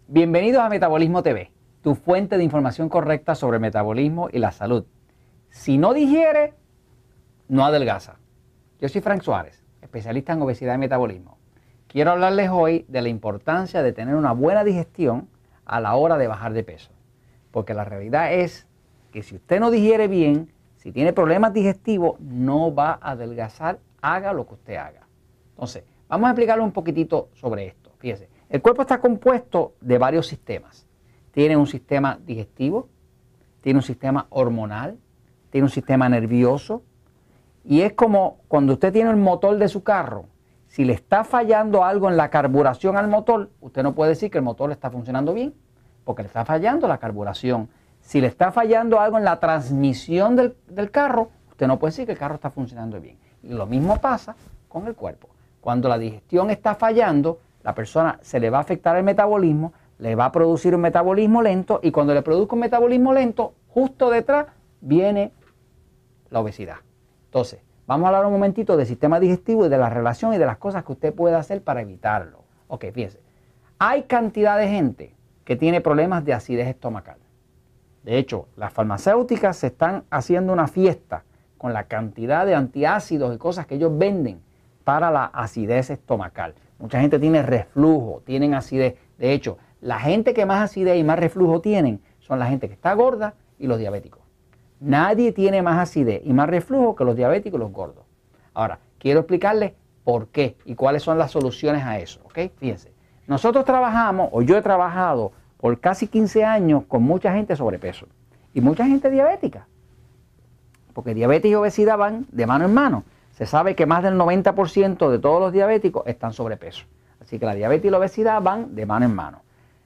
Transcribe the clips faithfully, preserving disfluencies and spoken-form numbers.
Bienvenidos a Metabolismo T V, tu fuente de información correcta sobre el metabolismo y la salud. Si no digiere, no adelgaza. Yo soy Frank Suárez, especialista en obesidad y metabolismo. Quiero hablarles hoy de la importancia de tener una buena digestión a la hora de bajar de peso. Porque la realidad es que si usted no digiere bien, si tiene problemas digestivos, no va a adelgazar, haga lo que usted haga. Entonces, vamos a explicarle un poquitito sobre esto. Fíjese, el cuerpo está compuesto de varios sistemas. Tiene un sistema digestivo, tiene un sistema hormonal, tiene un sistema nervioso. Y es como cuando usted tiene el motor de su carro. Si le está fallando algo en la carburación al motor, usted no puede decir que el motor está funcionando bien, porque le está fallando la carburación. Si le está fallando algo en la transmisión del, del carro, usted no puede decir que el carro está funcionando bien. Y lo mismo pasa con el cuerpo. Cuando la digestión está fallando, la persona se le va a afectar el metabolismo, le va a producir un metabolismo lento, y cuando le produzca un metabolismo lento, justo detrás viene la obesidad. Entonces, vamos a hablar un momentito del sistema digestivo y de la relación y de las cosas que usted puede hacer para evitarlo. Ok, fíjense. Hay cantidad de gente que tiene problemas de acidez estomacal. De hecho, las farmacéuticas se están haciendo una fiesta con la cantidad de antiácidos y cosas que ellos venden para la acidez estomacal. Mucha gente tiene reflujo, tienen acidez. De hecho, la gente que más acidez y más reflujo tienen son la gente que está gorda y los diabéticos. Nadie tiene más acidez y más reflujo que los diabéticos y los gordos. Ahora, quiero explicarles por qué y cuáles son las soluciones a eso. ¿Ok? Fíjense, nosotros trabajamos, o yo he trabajado por casi quince años con mucha gente sobrepeso y mucha gente diabética. Porque diabetes y obesidad van de mano en mano. Se sabe que más del noventa por ciento de todos los diabéticos están sobrepeso. Así que la diabetes y la obesidad van de mano en mano.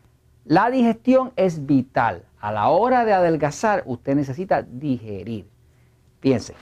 La digestión es vital. A la hora de adelgazar, usted necesita digerir. Piense,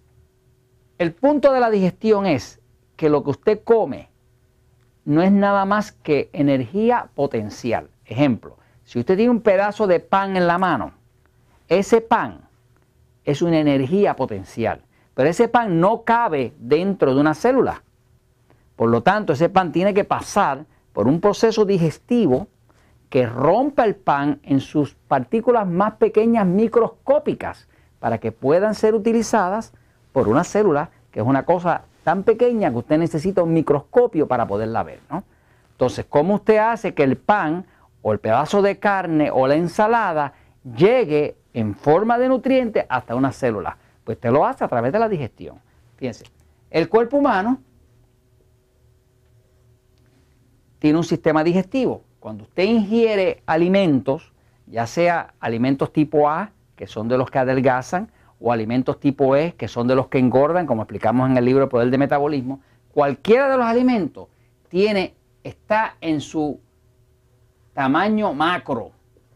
el punto de la digestión es que lo que usted come no es nada más que energía potencial. Ejemplo, si usted tiene un pedazo de pan en la mano, ese pan es una energía potencial. Pero ese pan no cabe dentro de una célula. Por lo tanto, ese pan tiene que pasar por un proceso digestivo que rompa el pan en sus partículas más pequeñas microscópicas para que puedan ser utilizadas por una célula, que es una cosa tan pequeña que usted necesita un microscopio para poderla ver, ¿no? Entonces, ¿cómo usted hace que el pan o el pedazo de carne o la ensalada llegue en forma de nutrientes hasta una célula? Pues usted lo hace a través de la digestión. Fíjense, el cuerpo humano tiene un sistema digestivo. Cuando usted ingiere alimentos, ya sea alimentos tipo A, que son de los que adelgazan, o alimentos tipo E, que son de los que engordan, como explicamos en el libro El Poder del Metabolismo, cualquiera de los alimentos tiene, está en su tamaño macro.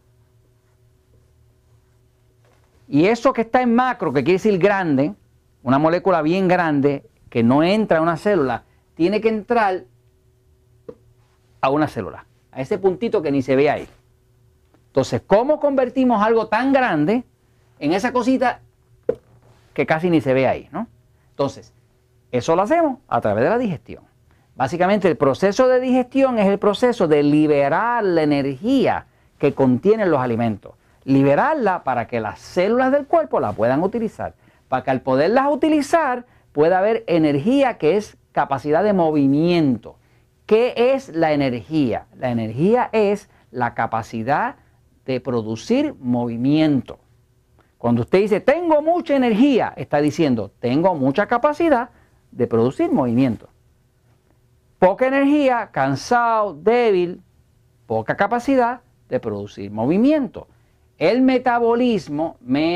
Y eso que está en macro, que quiere decir grande, una molécula bien grande que no entra a una célula, tiene que entrar a una célula, a ese puntito que ni se ve ahí. Entonces, ¿cómo convertimos algo tan grande en esa cosita que casi ni se ve ahí, ¿no? Entonces, eso lo hacemos a través de la digestión. Básicamente, el proceso de digestión es el proceso de liberar la energía que contienen los alimentos. Liberarla para que las células del cuerpo la puedan utilizar. Para que al poderlas utilizar pueda haber energía, que es capacidad de movimiento. ¿Qué es la energía? La energía es la capacidad de producir movimiento. Cuando usted dice tengo mucha energía, está diciendo tengo mucha capacidad de producir movimiento. Poca energía, cansado, débil, poca capacidad de producir movimiento. El metabolismo,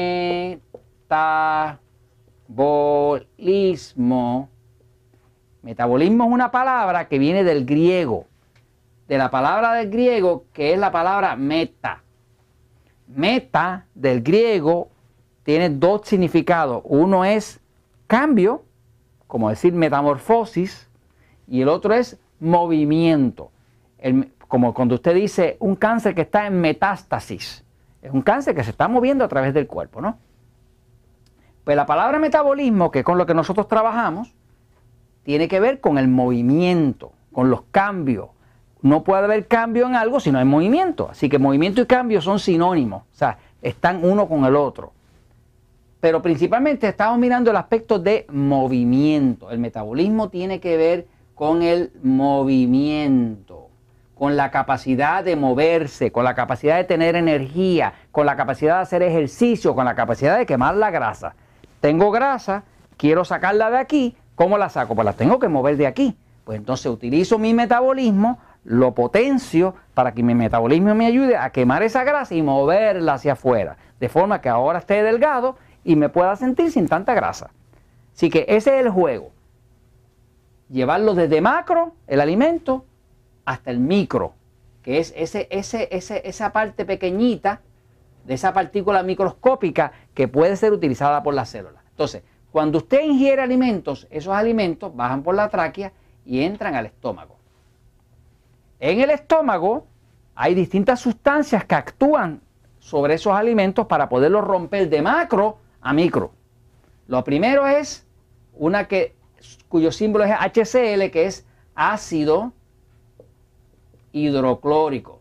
metabolismo, metabolismo es una palabra que viene del griego, de la palabra del griego que es la palabra meta. Meta del griego tiene dos significados. Uno es cambio, como decir metamorfosis, y el otro es movimiento. El, como cuando usted dice un cáncer que está en metástasis. Es un cáncer que se está moviendo a través del cuerpo, ¿no? Pues la palabra metabolismo, que es con lo que nosotros trabajamos, tiene que ver con el movimiento, con los cambios, no puede haber cambio en algo si no hay movimiento. Así que movimiento y cambio son sinónimos, o sea, están uno con el otro. Pero principalmente estamos mirando el aspecto de movimiento. El metabolismo tiene que ver con el movimiento, con la capacidad de moverse, con la capacidad de tener energía, con la capacidad de hacer ejercicio, con la capacidad de quemar la grasa. Tengo grasa, quiero sacarla de aquí, ¿cómo la saco? Pues la tengo que mover de aquí. Pues entonces utilizo mi metabolismo, lo potencio para que mi metabolismo me ayude a quemar esa grasa y moverla hacia afuera, de forma que ahora esté delgado y me pueda sentir sin tanta grasa. Así que ese es el juego. Llevarlo desde macro, el alimento, hasta el micro, que es ese, ese, ese, esa parte pequeñita de esa partícula microscópica que puede ser utilizada por las células. Entonces, cuando usted ingiere alimentos, esos alimentos bajan por la tráquea y entran al estómago. En el estómago hay distintas sustancias que actúan sobre esos alimentos para poderlos romper de macro a micro. Lo primero es una que, cuyo símbolo es H C L, que es ácido hidroclórico.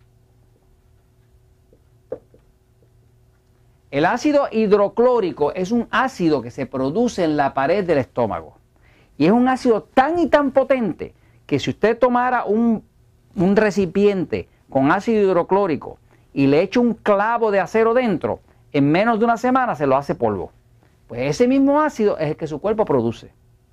El ácido hidroclórico es un ácido que se produce en la pared del estómago. Y es un ácido tan y tan potente que si usted tomara un, un recipiente con ácido hidroclórico y le echa un clavo de acero dentro, en menos de una semana se lo hace polvo. Pues ese mismo ácido es el que su cuerpo produce.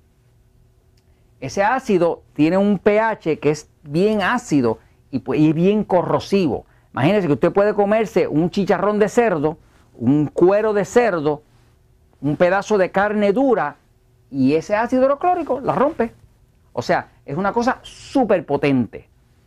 Ese ácido tiene un pH que es bien ácido y, y bien corrosivo. Imagínese que usted puede comerse un chicharrón de cerdo, un cuero de cerdo, un pedazo de carne dura y ese ácido hidroclórico la rompe. O sea, es una cosa súper potente.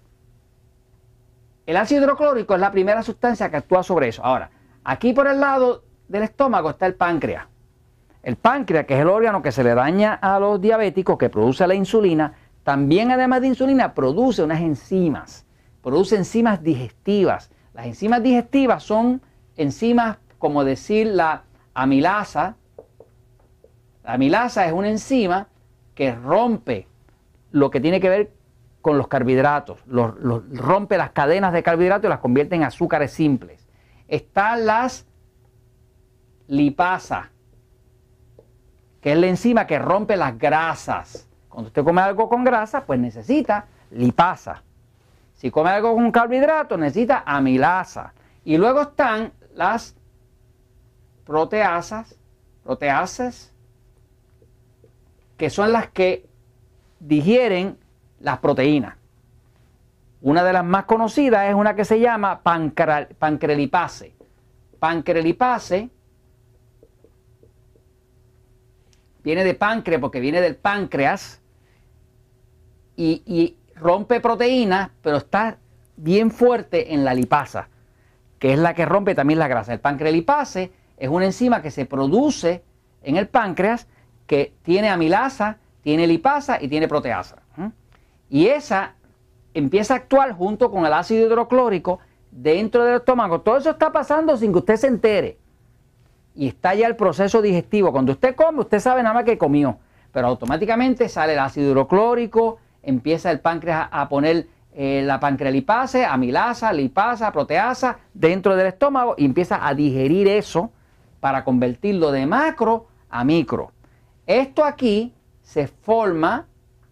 El ácido hidroclórico es la primera sustancia que actúa sobre eso. Ahora, aquí por el lado del estómago está el páncreas. El páncreas, que es el órgano que se le daña a los diabéticos, que produce la insulina, también además de insulina produce unas enzimas. Produce enzimas digestivas. Las enzimas digestivas son enzimas como decir la amilasa. La amilasa es una enzima que rompe lo que tiene que ver con los carbohidratos, los, los, rompe las cadenas de carbohidratos y las convierte en azúcares simples. Están las lipasas, que es la enzima que rompe las grasas. Cuando usted come algo con grasa, pues necesita lipasa. Si come algo con carbohidratos, necesita amilasa. Y luego están las proteasas, proteasas, que son las que digieren las proteínas. Una de las más conocidas es una que se llama pancrelipase. Pancrelipase viene de páncreas porque viene del páncreas y, y rompe proteínas, pero está bien fuerte en la lipasa, que es la que rompe también la grasa. El pancrelipase es una enzima que se produce en el páncreas que tiene amilasa, tiene lipasa y tiene proteasa. Y esa empieza a actuar junto con el ácido hidroclórico dentro del estómago. Todo eso está pasando sin que usted se entere. Y está ya el proceso digestivo. Cuando usted come, usted sabe nada más que comió. Pero automáticamente sale el ácido hidroclórico, empieza el páncreas a poner eh, la pancrelipase, amilasa, lipasa, proteasa dentro del estómago y empieza a digerir eso para convertirlo de macro a micro. Esto aquí se forma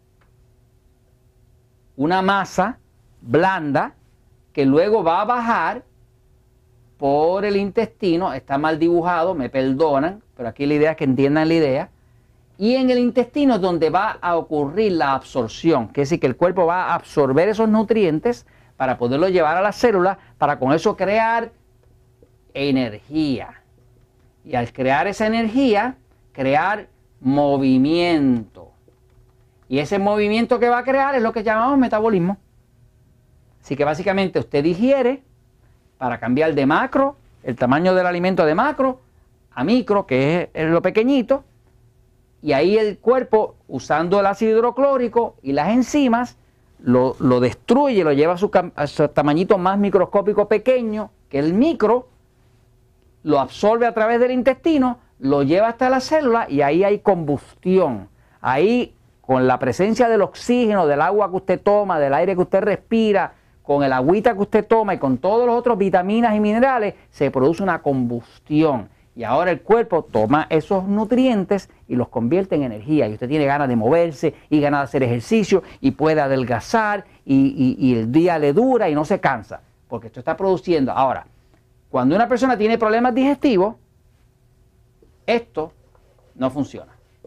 una masa blanda que luego va a bajar por el intestino. Está mal dibujado, me perdonan, pero aquí la idea es que entiendan la idea. Y en el intestino es donde va a ocurrir la absorción, que es decir, que el cuerpo va a absorber esos nutrientes para poderlos llevar a las células, para con eso crear energía. Y al crear esa energía, crear movimiento. Y ese movimiento que va a crear es lo que llamamos metabolismo. Así que básicamente usted digiere para cambiar de macro, el tamaño del alimento de macro, a micro, que es lo pequeñito. Y ahí el cuerpo, usando el ácido hidroclórico y las enzimas, lo, lo destruye, lo lleva a su, a su tamañito más microscópico pequeño, que el micro, lo absorbe a través del intestino, lo lleva hasta la célula y ahí hay combustión. Ahí con la presencia del oxígeno, del agua que usted toma, del aire que usted respira, con el agüita que usted toma y con todos los otros vitaminas y minerales, se produce una combustión. Y ahora el cuerpo toma esos nutrientes y los convierte en energía. Y usted tiene ganas de moverse y ganas de hacer ejercicio y puede adelgazar y, y, y el día le dura y no se cansa. Porque esto está produciendo. Ahora, cuando una persona tiene problemas digestivos, esto no funciona.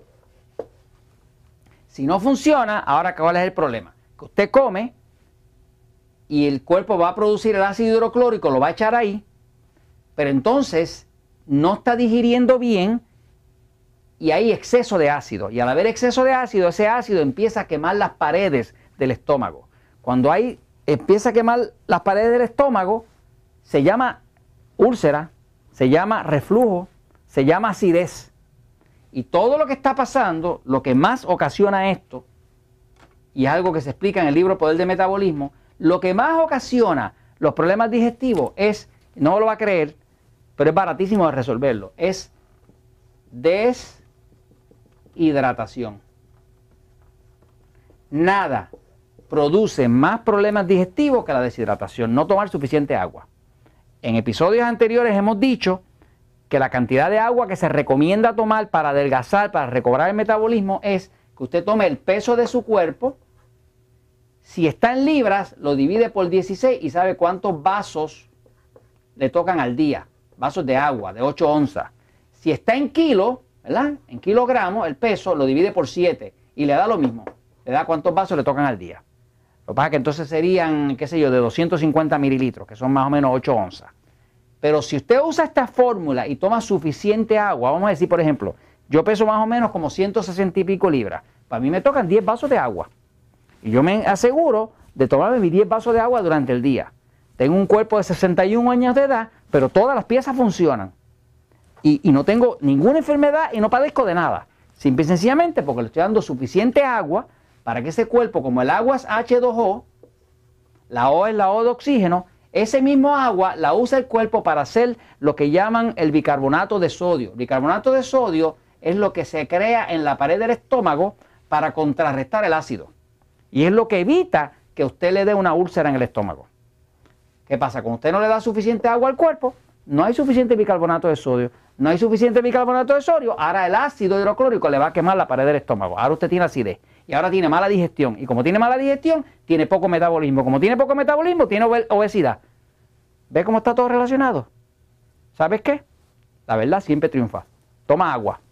Si no funciona, ahora ¿cuál es el problema? Que usted come y el cuerpo va a producir el ácido hidroclórico, lo va a echar ahí, pero entonces no está digiriendo bien y hay exceso de ácido. Y al haber exceso de ácido, ese ácido empieza a quemar las paredes del estómago. Cuando hay, empieza a quemar las paredes del estómago, se llama úlcera, se llama reflujo, se llama acidez. Y todo lo que está pasando, lo que más ocasiona esto, y es algo que se explica en el libro Poder del Metabolismo, lo que más ocasiona los problemas digestivos es, no lo va a creer, pero es baratísimo de resolverlo, es deshidratación. Nada produce más problemas digestivos que la deshidratación, no tomar suficiente agua. En episodios anteriores hemos dicho que la cantidad de agua que se recomienda tomar para adelgazar, para recobrar el metabolismo, es que usted tome el peso de su cuerpo. Si está en libras, lo divide por dieciséis y sabe cuántos vasos le tocan al día. Vasos de agua, de ocho onzas. Si está en kilos, ¿verdad? En kilogramos, el peso lo divide por siete y le da lo mismo. Le da cuántos vasos le tocan al día. Lo que pasa es que entonces serían, qué sé yo, de doscientos cincuenta mililitros, que son más o menos ocho onzas. Pero si usted usa esta fórmula y toma suficiente agua, vamos a decir, por ejemplo, yo peso más o menos como ciento sesenta y pico libras. Para mí me tocan diez vasos de agua. Y yo me aseguro de tomarme mis diez vasos de agua durante el día. Tengo un cuerpo de sesenta y un años de edad, pero todas las piezas funcionan. Y, y no tengo ninguna enfermedad y no padezco de nada. Simple y sencillamente porque le estoy dando suficiente agua para que ese cuerpo, como el agua es hache dos o, la O es la O de oxígeno, ese mismo agua la usa el cuerpo para hacer lo que llaman el bicarbonato de sodio. El bicarbonato de sodio es lo que se crea en la pared del estómago para contrarrestar el ácido. Y es lo que evita que usted le dé una úlcera en el estómago. ¿Qué pasa? Cuando usted no le da suficiente agua al cuerpo, no hay suficiente bicarbonato de sodio, no hay suficiente bicarbonato de sodio, ahora el ácido hidroclórico le va a quemar la pared del estómago. Ahora usted tiene acidez y ahora tiene mala digestión. Y como tiene mala digestión, tiene poco metabolismo. Como tiene poco metabolismo, tiene obesidad. ¿Ve cómo está todo relacionado? ¿Sabes qué? La verdad siempre triunfa. Toma agua.